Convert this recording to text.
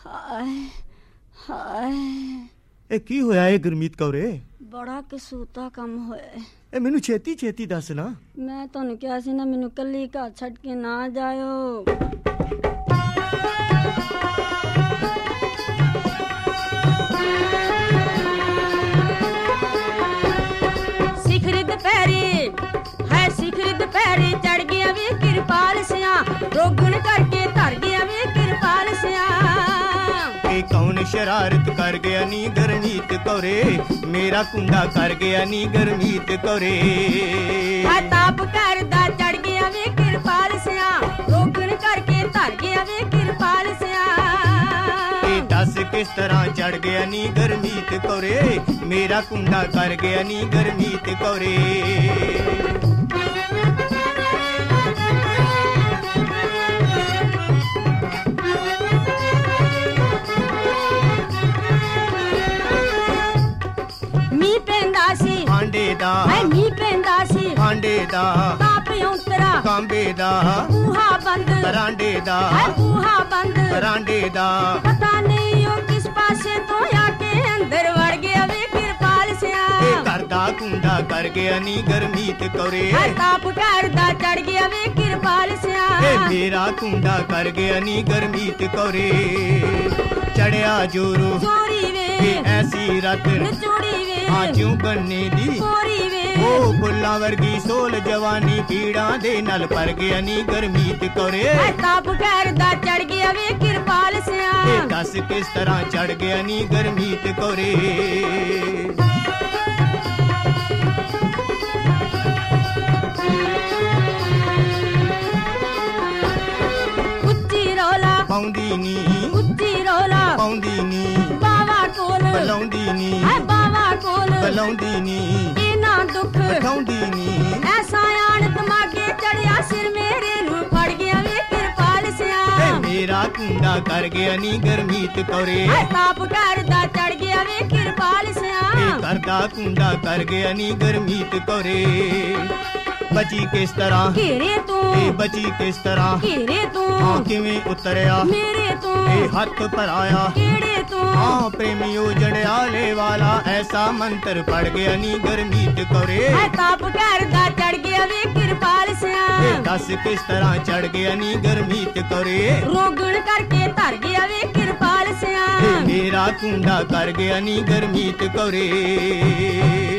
ਹਾਏ ਹਾਏ ਇਹ ਕੀ ਹੋਇਆ ਏ ਗੁਰਮੀਤ ਕੌਰੇ? ਬੜਾ ਕਸੂਤਾ ਕੰਮ ਹੋਇਆ। ਇਹ ਮੈਨੂੰ ਛੇਤੀ ਛੇਤੀ ਦੱਸ ਨਾ। ਮੈਂ ਤੁਹਾਨੂੰ ਕਿਹਾ ਸੀ ਨਾ ਮੈਨੂੰ ਕੱਲੀ ਘਰ ਛੱਡ ਕੇ ਨਾ ਜਾਇਓ। ਸਿਖਰ ਦੁਪਹਿਰੇ ਹੈ ਸਿਖਰ ਦੁਪਹਿਰੇ ਚੜ ਗਿਆ ਵੇ ਕਿਰਪਾਲ ਸਿਆ ਰੋਗਣ ਕਰਕੇ ਧਰ ਗਿਆ ਵੇ ਕਿਰਪਾਲ ਸਿਆ। ਇਹ ਕੌਣ ਸ਼ਰਾਰਤ ਕਰ ਗਿਆ ਨੀ ਗੁਰਮੀਤ ਕੌਰੇ? ਮੇਰਾ ਕੁੰਡਾ ਕਰ ਗਿਆ ਨੀ ਗੁਰਮੀਤ ਕੌਰੇ। ਤਾਪ ਕਰਦਾ ਚੜ ਗਿਆ ਵੇ ਕਿਰਪਾਲ ਸਿਆ ਰੋਗਣ ਕਰਕੇ ਧਰ ਗਿਆ ਵੇ ਕਿਰਪਾਲ ਸਿਆ। ਇਹ ਦੱਸ ਕਿਸ ਤਰ੍ਹਾਂ ਚੜ ਗਿਆ ਨੀ ਗੁਰਮੀਤ ਕੌਰੇ? ਮੇਰਾ ਕੁੰਡਾ ਕਰ ਗਿਆ ਨੀ ਗੁਰਮੀਤ ਕੌਰੇ। ਹਾਂਡੇ ਦਾ ਮੀਂਹ ਪੈਂਦਾ ਸੀ ਹਾਂਡੇ ਦਾ ਤਾਪ ਉਤਰਾ ਕਾਂਬੇ ਦਾ ਬੂਹਾ ਬੰਦ ਬਰਾਂਡੇ ਦਾ ਬੂਹਾ ਬੰਦ ਬਰਾਂਡੇ ਦਾ। ਪਤਾ ਨਹੀਂ ਉਹ ਕਿਸ ਪਾਸੇ ਤੋਂ ਆ ਕੇ ਅੰਦਰ ਵੜ ਗਿਆ ਵੇ ਕਿਰਪਾਲ ਸਿਆ। ਇਹ ਘਰ ਦਾ ਕੁੰਡਾ ਕਰ ਗਿਆ ਨੀ ਗੁਰਮੀਤ ਕੌਰੇ। ਤਾਪ ਕਰਦਾ ਚੜ ਗਿਆ ਵੇ ਕਿਰਪਾਲ ਸਿਆ। ਇਹ ਮੇਰਾ ਕੁੰਡਾ ਕਰ ਗਿਆ ਨੀ ਗੁਰਮੀਤ ਕੌਰੇ। ਚੜਿਆ ਜੋਰੂ ਚੋਰੀ ਵੇ ਐਸੀ ਰਾਤ ਚੋਰੀ ਵੇ ਆਜੂ ਗੰਨੇ ਦੀ ਚੋਰੀ ਵੇ ਉਹ ਫੁੱਲਾਂ ਵਰਗੀ ਸੋਲ ਜਵਾਨੀ ਪੀੜਾਂ ਦੇ ਨਾਲ ਭਰ ਗਿਆ ਨੀ ਗੁਰਮੀਤ ਕੌਰੇ। ਤਾਪ ਕਰਦਾ ਚੜ ਗਿਆ ਵੇ ਕਿਰਪਾਲ ਸਿਆ। ਇਹ ਦੱਸ ਕਿਸ ਤਰ੍ਹਾਂ ਚੜ ਗਿਆ ਨੀ ਗੁਰਮੀਤ ਕੌਰੇ। ਉੱਚੀ ਰੌਲਾ ਪਾਉਂਦੀ ਨੀ ਉੱਚੀ ਰੌਲਾ ਪਾਉਂਦੀ ਨੀ ਬਾਵਾ ਕੋਲ ਬੁਲਾਉਂਦੀ ਨੀ ਬਾਵਾ ਕੋਲ ਬੁਲਾਉਂਦੀ ਨੀ ਇਹਨਾਂ ਦੁੱਖ ਬਿਠਾਉਂਦੀ ਨੀ। ਐਸਾ ਆਣ ਦਿਮਾਗੇ ਚੜਿਆ ਸਿਰ ਮੇਰੇ ਨੂੰ ਫੜ ਗਿਆ ਵੇ ਕਿਰਪਾਲ ਸਿਆ। ਇਹ ਮੇਰਾ ਕੁੰਡਾ ਕਰ ਗਿਆ ਨੀ ਗੁਰਮੀਤ ਕੌਰੇ। ਤਾਪ ਕਰਦਾ ਚੜ ਗਿਆ ਵੇ ਕਿਰਪਾਲ ਸਿਆ। ਇਹ ਘਰ ਦਾ ਕੁੰਡਾ ਕਰ ਗਿਆ ਨੀ ਗੁਰਮੀਤ ਕੌਰੇ। ਬਚੀ ਕਿਸ ਤਰ੍ਹਾਂ ਘੇਰੇ ਤੋਂ ਇਹ ਬਚੀ ਕਿਸ ਤਰ੍ਹਾਂ ਘੇਰੇ ਤੋਂ ਆ ਕਿਵੇਂ ਉਤਰਿਆ ਮੇਰੇ ਤੋਂ ਇਹ ਹੱਥ ਭਰਾਇਆ ਕਿਹੜੇ ਤੋਂ ਆ ਪ੍ਰੇਮੀਓ ਜੜਿਆਲੇ ਵਾਲਾ ਐਸਾ ਮੰਤਰ ਪੜ ਗਿਆ ਨੀ ਗੁਰਮੀਤ ਕੌਰੇ। ਤਾਪ ਕਰਦਾ ਚੜ ਗਿਆ ਵੇ ਕਿਰਪਾਲ ਸਿਆ। ਇਹ ਦੱਸ ਕਿਸ ਤਰ੍ਹਾਂ ਚੜ ਗਿਆ ਨੀ ਗੁਰਮੀਤ ਕੌਰੇ। ਰੋਗਣ ਕਰਕੇ ਧਰ ਗਿਆ ਵੇ ਕਿਰਪਾਲ ਸਿਆ। ਇਹ ਮੇਰਾ ਕੁੰਡਾ ਕਰ ਗਿਆ ਨੀ ਗੁਰਮੀਤ ਕੌਰੇ।